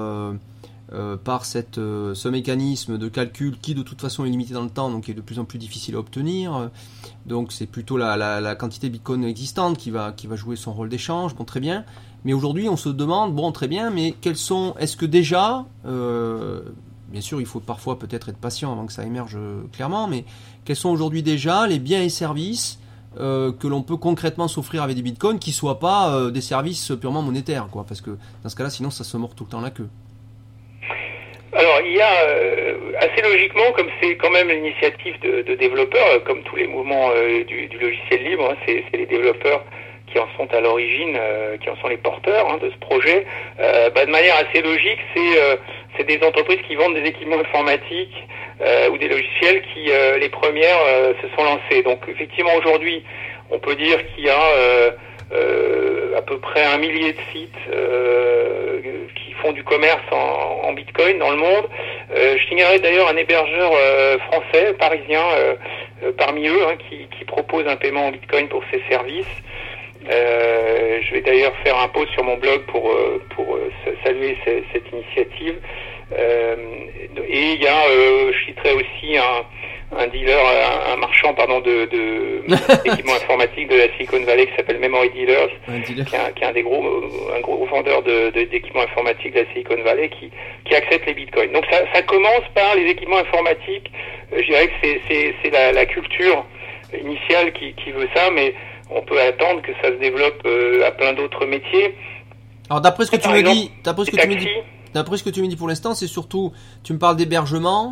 ce mécanisme de calcul qui de toute façon est limité dans le temps, donc est de plus en plus difficile à obtenir. Donc c'est plutôt la quantité de Bitcoin existante qui va jouer son rôle d'échange. Bon, très bien. Mais aujourd'hui on se demande, très bien, mais est-ce que déjà, bien sûr il faut parfois peut-être être patient avant que ça émerge clairement, mais quels sont aujourd'hui déjà les biens et services que l'on peut concrètement s'offrir avec des bitcoins qui soient pas des services purement monétaires, quoi, parce que dans ce cas-là, sinon ça se mord tout le temps la queue. Alors, il y a assez logiquement, comme c'est quand même l'initiative de développeurs, comme tous les mouvements du logiciel libre, hein, c'est les développeurs qui en sont à l'origine, qui en sont les porteurs de ce projet. De manière assez logique, c'est des entreprises qui vendent des équipements informatiques ou des logiciels qui, les premières, se sont lancées. Donc, effectivement, aujourd'hui, on peut dire qu'il y a à peu près 1 millier de sites qui font du commerce en Bitcoin dans le monde. Je signalerai d'ailleurs un hébergeur français, parisien, parmi eux, qui propose un paiement en Bitcoin pour ses services. Je vais d'ailleurs faire un post sur mon blog pour saluer cette initiative. Et il y a, je citerai aussi un dealer, un marchand d'équipements informatiques de la Silicon Valley qui s'appelle Memory Dealers, qui est un gros vendeur d'équipements informatiques de la Silicon Valley qui accepte les bitcoins. Donc ça commence par les équipements informatiques. Je dirais que c'est la culture initiale qui veut ça, mais on peut attendre que ça se développe à plein d'autres métiers. Alors d'après ce que tu me dis, d'après ce que tu me dis pour l'instant, c'est surtout, tu me parles d'hébergement,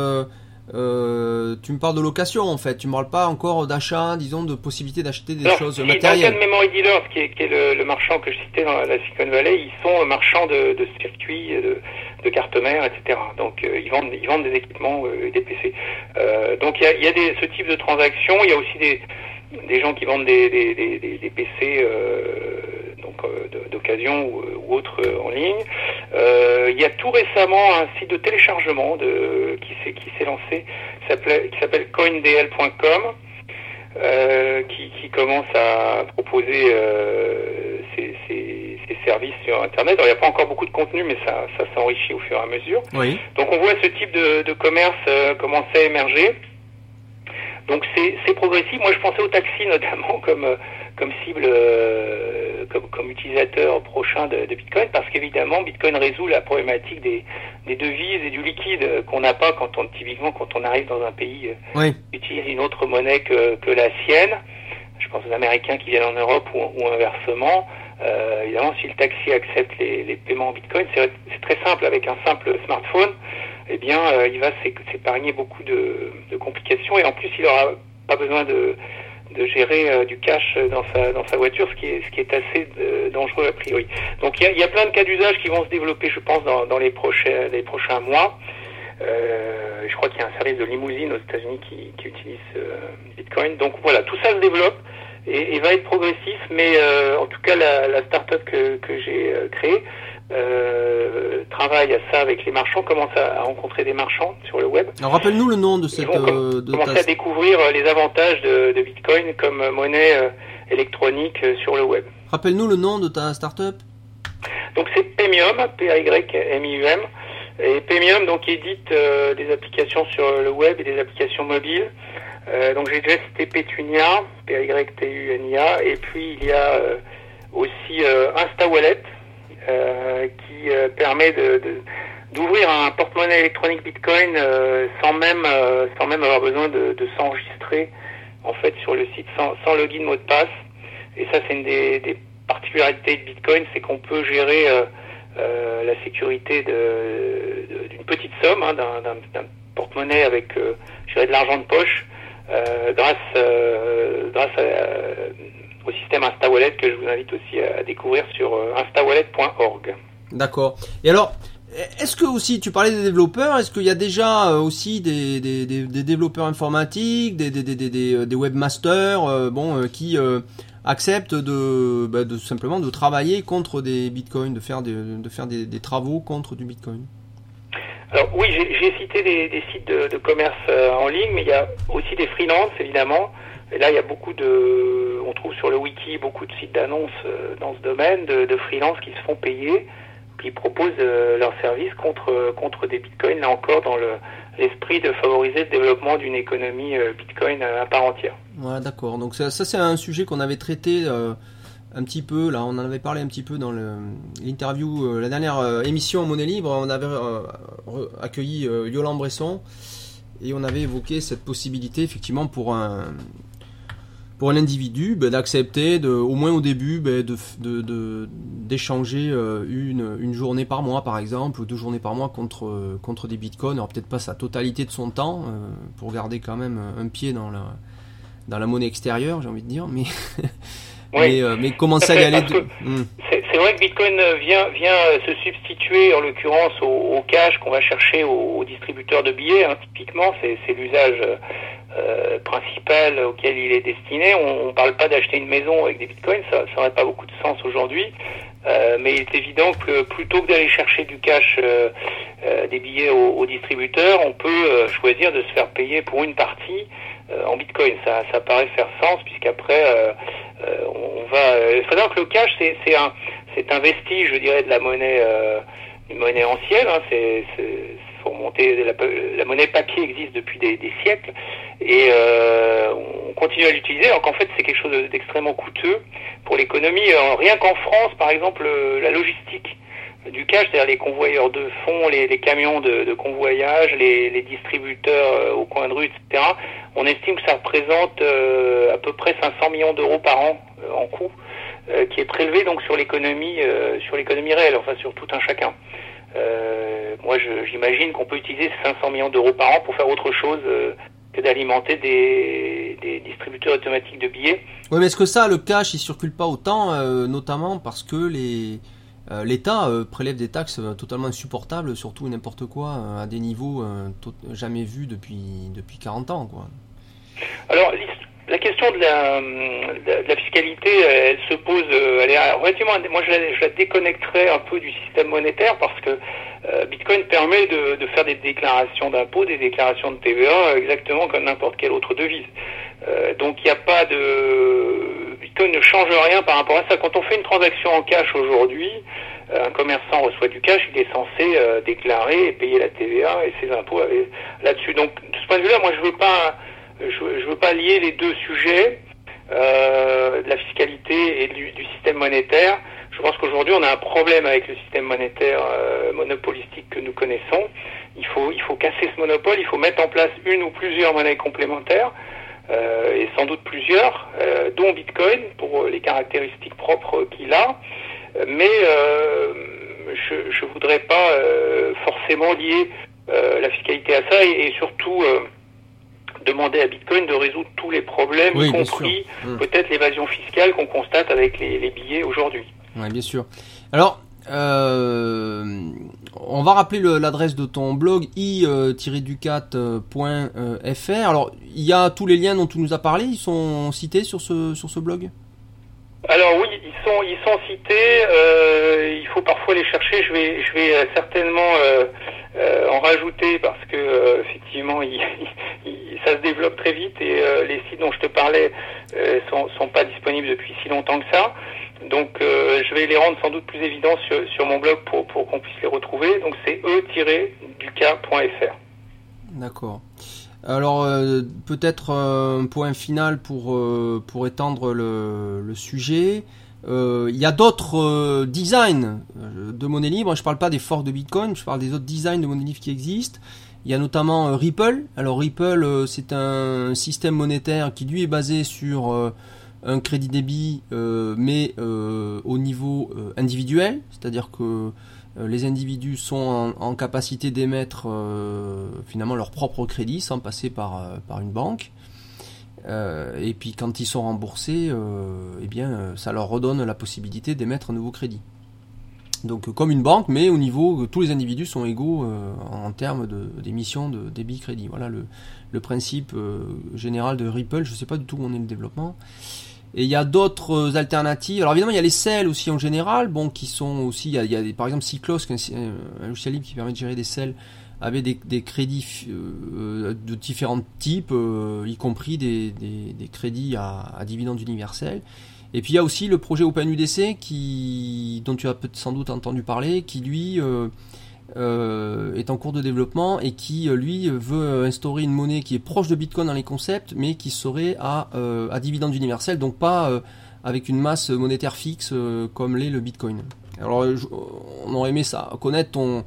tu me parles de location en fait, tu me parles pas encore d'achat, disons, de possibilité d'acheter des choses matérielles. Dans le cas de Memory Dealers, qui est le marchand que je citais dans la Silicon Valley, ils sont marchands de circuits, de cartes mères, etc. Donc ils vendent des équipements et des PC. Donc il y a ce type de transactions. Il y a aussi des gens qui vendent des PC d'occasion ou autres en ligne. Il y a tout récemment un site de téléchargement qui s'est lancé, qui s'appelle coindl.com, qui commence à proposer ses services sur Internet. Alors, il n'y a pas encore beaucoup de contenu, mais ça s'enrichit au fur et à mesure. Oui. Donc on voit ce type de commerce commencer à émerger. Donc c'est progressif. Moi je pensais au taxi notamment comme cible, comme utilisateur prochain de Bitcoin, parce qu'évidemment Bitcoin résout la problématique des devises et du liquide qu'on n'a pas typiquement quand on arrive dans un pays utilise une autre monnaie que la sienne. Je pense aux Américains qui viennent en Europe ou inversement. Évidemment, si le taxi accepte les paiements en Bitcoin, c'est très simple. Avec un simple smartphone, eh bien, il va s'épargner beaucoup de complications, et en plus, il n'aura pas besoin de gérer du cash dans sa voiture, ce qui est assez dangereux a priori. Donc, il y a plein de cas d'usage qui vont se développer, je pense, dans les prochains mois. Je crois qu'il y a un service de limousine aux États-Unis qui utilise Bitcoin. Donc voilà, tout ça se développe et va être progressif, mais en tout cas la start-up que j'ai créée travaille à ça avec les marchands, commence à rencontrer des marchands sur le web. Alors rappelle-nous le nom de cette... commencer à découvrir les avantages de Bitcoin comme monnaie électronique sur le web. Rappelle-nous le nom de ta start-up. Donc c'est Paymium, P-Y-M-I-U-M. Et Paymium donc édite des applications sur le web et des applications mobiles. Donc j'ai déjà cité Petunia, P-Y-T-U-N-I-A, et puis il y a aussi InstaWallet qui permet d'ouvrir un porte-monnaie électronique Bitcoin sans même avoir besoin de s'enregistrer en fait sur le site sans login mot de passe. Et ça c'est une des particularités de Bitcoin, c'est qu'on peut gérer la sécurité d'une petite somme, d'un porte-monnaie avec de l'argent de poche, grâce au système InstaWallet que je vous invite aussi à découvrir sur instawallet.org. D'accord. Et alors, est-ce que aussi, tu parlais des développeurs, est-ce qu'il y a déjà aussi des développeurs informatiques, des webmasters qui acceptent simplement de travailler contre des bitcoins, de faire des travaux contre du bitcoin? Alors oui, j'ai cité des sites de commerce en ligne, mais il y a aussi des freelances évidemment. Et là, il y a on trouve sur le wiki beaucoup de sites d'annonces dans ce domaine de freelances qui se font payer, qui proposent leurs services contre des bitcoins, là encore dans l'esprit de favoriser le développement d'une économie bitcoin à part entière. Ouais, d'accord. Donc ça c'est un sujet qu'on avait traité un petit peu, là on en avait parlé un petit peu dans l'interview, la dernière émission Monnaie Libre. On avait accueilli Yolande Bresson et on avait évoqué cette possibilité effectivement pour pour un individu d'accepter au moins au début d'échanger une journée par mois par exemple ou 2 journées par mois contre des bitcoins. Alors peut-être pas sa totalité de son temps pour garder quand même un pied dans la monnaie extérieure, j'ai envie de dire, mais oui. mais commencer à y aller. C'est vrai que Bitcoin vient se substituer en l'occurrence au cash qu'on va chercher aux distributeurs de billets. Hein. Typiquement, c'est l'usage principal auquel il est destiné. On parle pas d'acheter une maison avec des bitcoins, ça n'aurait pas beaucoup de sens aujourd'hui. Mais il est évident que plutôt que d'aller chercher du cash, des billets aux distributeurs, on peut choisir de se faire payer pour une partie en bitcoin. Ça paraît faire sens puisqu'après on va. Il faut savoir que le cash c'est un vestige, je dirais, de la monnaie, une monnaie ancienne. Hein. Faut remonter. La monnaie papier existe depuis des siècles et on continue à l'utiliser. Alors qu'en fait c'est quelque chose d'extrêmement coûteux pour l'économie. Rien qu'en France, par exemple, la logistique du cash, c'est-à-dire les convoyeurs de fonds, les camions de convoyage, les distributeurs au coin de rue, etc. On estime que ça représente à peu près 500 millions d'euros par an en coût, qui est prélevé donc sur l'économie réelle, enfin sur tout un chacun. Moi, j'imagine qu'on peut utiliser 500 millions d'euros par an pour faire autre chose que d'alimenter des distributeurs automatiques de billets. Oui, mais est-ce que ça, le cash, il circule pas autant, notamment parce que l'État prélève des taxes totalement insupportables, surtout n'importe quoi, à des niveaux jamais vus depuis 40 ans, quoi. Alors, la question de la fiscalité, elle se pose, elle est relativement. Moi, je la déconnecterais un peu du système monétaire parce que Bitcoin permet de faire des déclarations d'impôts, des déclarations de TVA, exactement comme n'importe quelle autre devise. Donc, il n'y a pas de. Bitcoin ne change rien par rapport à ça. Quand on fait une transaction en cash aujourd'hui, un commerçant reçoit du cash, il est censé déclarer et payer la TVA et ses impôts là-dessus. Donc, de ce point de vue-là, moi, je veux pas lier les deux sujets, de la fiscalité et du système monétaire. Je pense qu'aujourd'hui, on a un problème avec le système monétaire monopolistique que nous connaissons. Il faut casser ce monopole, il faut mettre en place une ou plusieurs monnaies complémentaires, et sans doute plusieurs, dont Bitcoin, pour les caractéristiques propres qu'il a. Mais je voudrais pas forcément lier la fiscalité à ça et surtout demander à Bitcoin de résoudre tous les problèmes, y compris peut-être l'évasion fiscale qu'on constate avec les billets aujourd'hui. Oui, bien sûr. Alors, on va rappeler l'adresse de ton blog i-ducat.fr. Alors, il y a tous les liens dont tu nous as parlé, ils sont cités sur ce blog ? Alors oui, ils sont cités. Il faut parfois les chercher. Je vais certainement en rajouter parce que effectivement, ça se développe très vite et les sites dont je te parlais sont pas disponibles depuis si longtemps que ça. Donc je vais les rendre sans doute plus évidents sur mon blog pour qu'on puisse les retrouver. Donc c'est e-ducat.fr. D'accord. Alors peut-être un point final pour étendre le sujet. Il y a d'autres designs de monnaie libre. Je parle pas des forks de Bitcoin, je parle des autres designs de monnaie libre qui existent. Il y a notamment Ripple. Alors Ripple, c'est un système monétaire qui lui est basé sur un crédit débit, mais au niveau individuel, c'est-à-dire que les individus sont en capacité d'émettre finalement leur propre crédit sans passer par une banque. Et puis quand ils sont remboursés, ça leur redonne la possibilité d'émettre un nouveau crédit. Donc comme une banque, mais au niveau tous les individus sont égaux en termes d'émission de débit-crédit. Voilà le principe général de Ripple. Je ne sais pas du tout où on est le développement. Et il y a d'autres alternatives. Alors évidemment, il y a les CEL aussi en général, qui sont aussi. Il y a par exemple Cyclos, un logiciel libre qui permet de gérer des CEL, avait des crédits de différents types, y compris des crédits à dividendes universels. Et puis il y a aussi le projet OpenUDC dont tu as sans doute entendu parler, qui lui est en cours de développement et qui lui veut instaurer une monnaie qui est proche de Bitcoin dans les concepts, mais qui serait à dividende universel, donc pas avec une masse monétaire fixe comme l'est le Bitcoin. Alors on aurait aimé connaître ton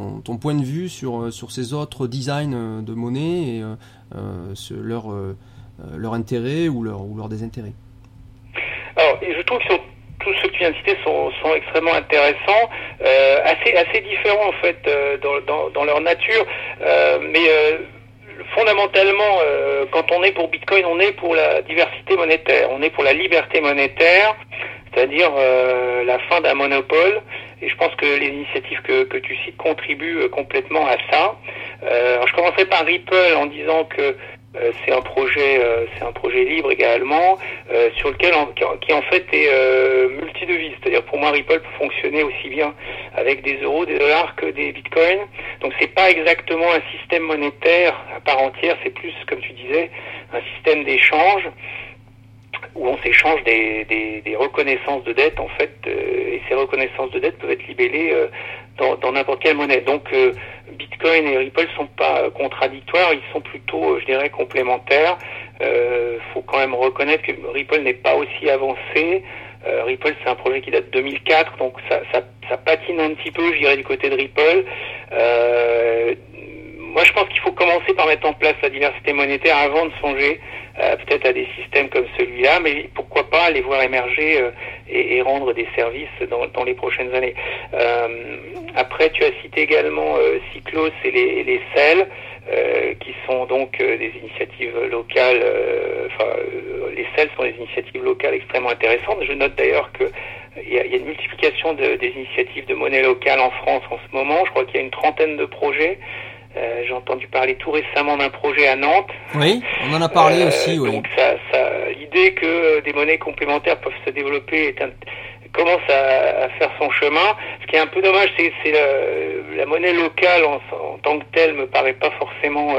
point de vue sur ces autres designs de monnaie et sur leur intérêt ou leur désintérêt. Alors, je trouve que tous ceux que tu viens de citer sont extrêmement intéressants, assez différents en fait dans leur nature, mais fondamentalement, quand on est pour Bitcoin, on est pour la diversité monétaire, on est pour la liberté monétaire, c'est-à-dire la fin d'un monopole. Et je pense que les initiatives que tu cites contribuent complètement à ça. Alors je commencerai par Ripple en disant que c'est un projet libre également, sur lequel qui en fait est multidevise. C'est-à-dire pour moi Ripple peut fonctionner aussi bien avec des euros, des dollars que des bitcoins. Donc c'est pas exactement un système monétaire à part entière, c'est plus, comme tu disais, un système d'échange où on s'échange des reconnaissances de dette en fait, et ces reconnaissances de dette peuvent être libellées dans n'importe quelle monnaie. Donc Bitcoin et Ripple sont pas contradictoires, ils sont plutôt, je dirais, complémentaires. Faut quand même reconnaître que Ripple n'est pas aussi avancé. Ripple, c'est un projet qui date de 2004, donc ça patine un petit peu, je dirais, du côté de Ripple. Moi, je pense qu'il faut commencer par mettre en place la diversité monétaire avant de songer peut-être à des systèmes comme celui-là, mais pourquoi pas les voir émerger et rendre des services dans les prochaines années. Après, tu as cité également Cyclos et les CEL, qui sont donc des initiatives locales. Les CEL sont des initiatives locales extrêmement intéressantes. Je note d'ailleurs que il y a une multiplication des initiatives de monnaie locale en France en ce moment. Je crois qu'il y a une trentaine de projets. J'ai entendu parler tout récemment d'un projet à Nantes. Oui, on en a parlé aussi. Oui. Donc l'idée que des monnaies complémentaires peuvent se développer commence à faire son chemin. Ce qui est un peu dommage, c'est la monnaie locale en tant que telle me paraît pas forcément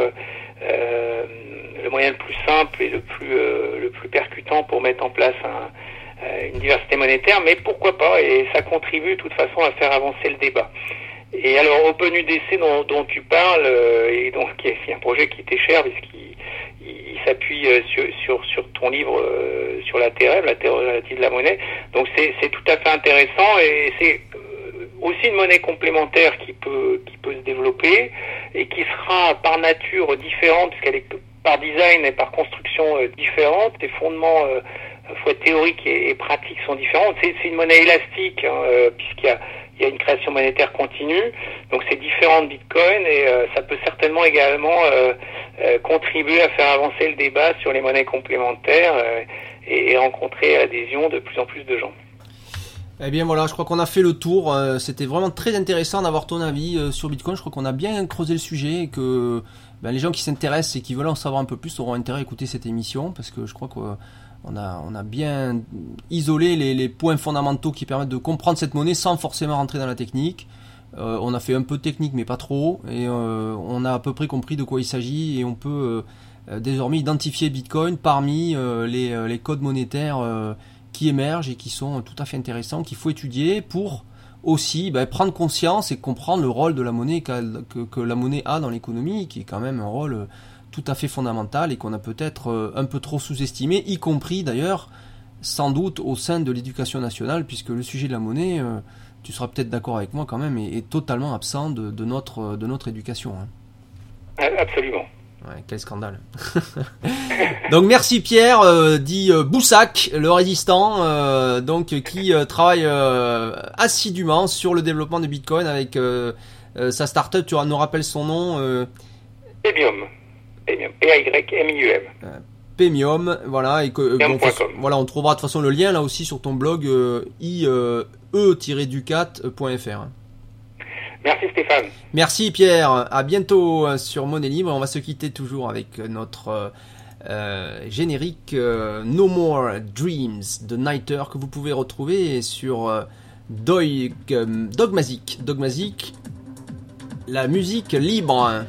le moyen le plus simple et le plus percutant pour mettre en place une diversité monétaire, mais pourquoi pas, et ça contribue de toute façon à faire avancer le débat. Et alors OpenUDC dont tu parles, et donc c'est un projet qui était cher puisqu'il s'appuie sur ton livre sur la TRM, la théorie relative de la monnaie. Donc c'est tout à fait intéressant, et c'est aussi une monnaie complémentaire qui peut se développer et qui sera par nature différente puisqu'elle est par design et par construction différente. Les fondements à la fois théoriques et pratiques sont différents. C'est une monnaie élastique puisqu'il y a une création monétaire continue, donc c'est différent de Bitcoin, et ça peut certainement également contribuer à faire avancer le débat sur les monnaies complémentaires et rencontrer l'adhésion de plus en plus de gens. Eh bien voilà, je crois qu'on a fait le tour. C'était vraiment très intéressant d'avoir ton avis sur Bitcoin. Je crois qu'on a bien creusé le sujet et que les gens qui s'intéressent et qui veulent en savoir un peu plus auront intérêt à écouter cette émission, parce que je crois qu'on a bien isolé les points fondamentaux qui permettent de comprendre cette monnaie sans forcément rentrer dans la technique. On a fait un peu de technique mais pas trop, et on a à peu près compris de quoi il s'agit, et on peut désormais identifier Bitcoin parmi les codes monétaires qui émergent et qui sont tout à fait intéressants, qu'il faut étudier pour aussi prendre conscience et comprendre le rôle de la monnaie que la monnaie a dans l'économie, qui est quand même un rôle tout à fait fondamental et qu'on a peut-être un peu trop sous-estimé, y compris d'ailleurs sans doute au sein de l'éducation nationale, puisque le sujet de la monnaie, tu seras peut-être d'accord avec moi quand même, est totalement absent de notre éducation. Hein. Absolument. Ouais, quel scandale. Donc merci Pierre, dit Boussac, le résistant, donc qui travaille assidûment sur le développement de Bitcoin avec sa startup. Tu nous rappelles son nom Pemium. P-Y-M-I-U-M. Pemium, voilà, et voilà, on trouvera de toute façon le lien là aussi sur ton blog ie-ducat.fr. Merci Stéphane. Merci Pierre, à bientôt sur Monnaie Libre. On va se quitter toujours avec notre générique No More Dreams de Nighter, que vous pouvez retrouver sur Dogmazic, la musique libre.